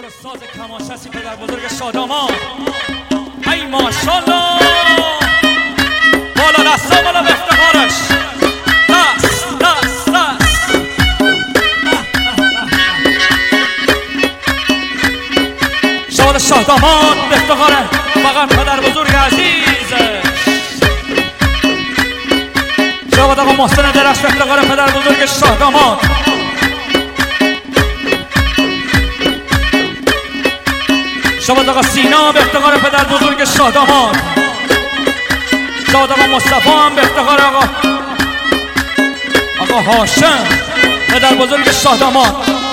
دور ساز کمانچستی پدر بزرگ شادامان. ای ماشالله بالا دستا بالا به افتخارش. دست دست دست شاد شادامان به افتخار فقط پدر بزرگ عزیزه. شاد آقا محسن درش به افتخار پدر بزرگ شادامان. شاد آقا سینا به افتخار پدر بزرگ شادامان. شاد آقا مصطفی هم به افتخار آقا هاشم پدر بزرگ شادامان.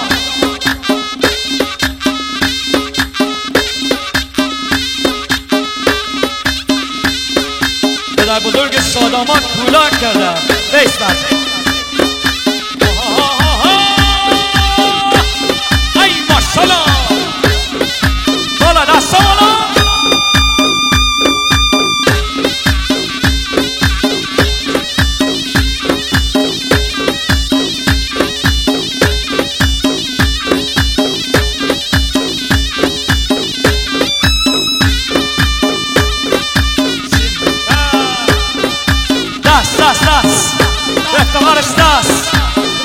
پدر بزرگ شادامان کولاک کردم بیست نزد. ای ماشالله بالا دستا بالا. دست دست دست به افتخارش دست.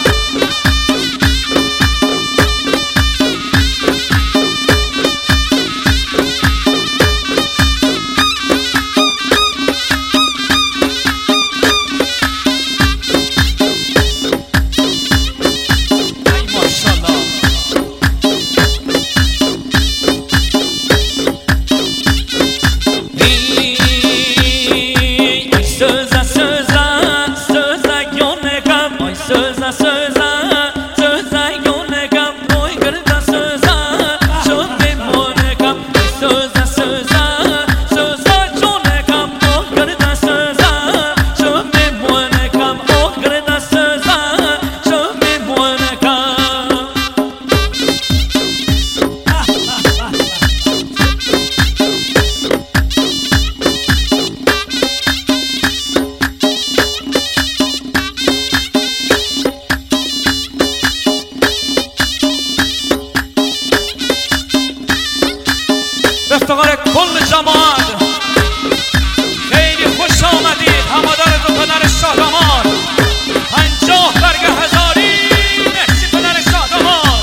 افتخار کل جماعت خیلی خوش آمدید. همادارتون پدر شادامان 50 برگ هزاری. مرسی پدر شادامان.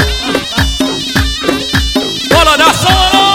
بالا دستا بالا.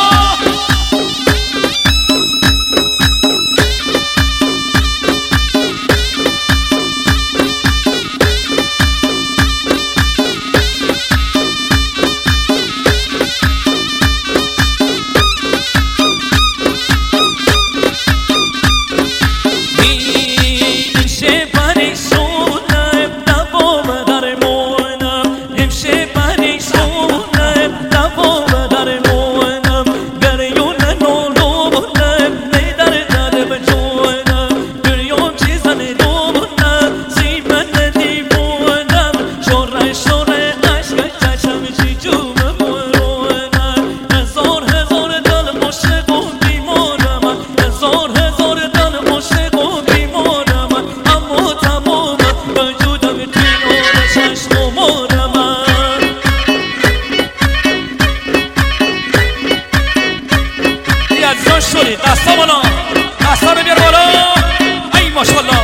دستا بالا دستا رو بیار بالا. ای ماشالله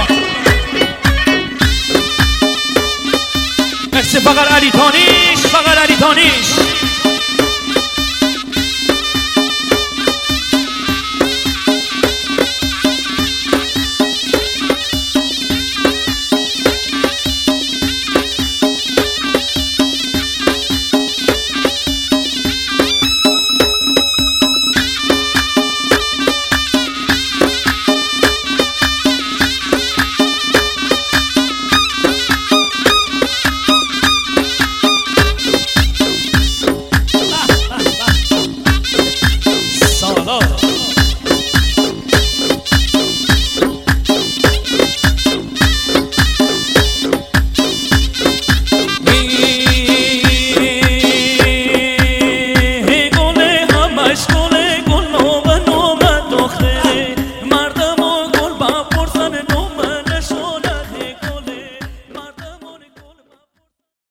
مرسی فقط علی تانیش فقط علی تانیش.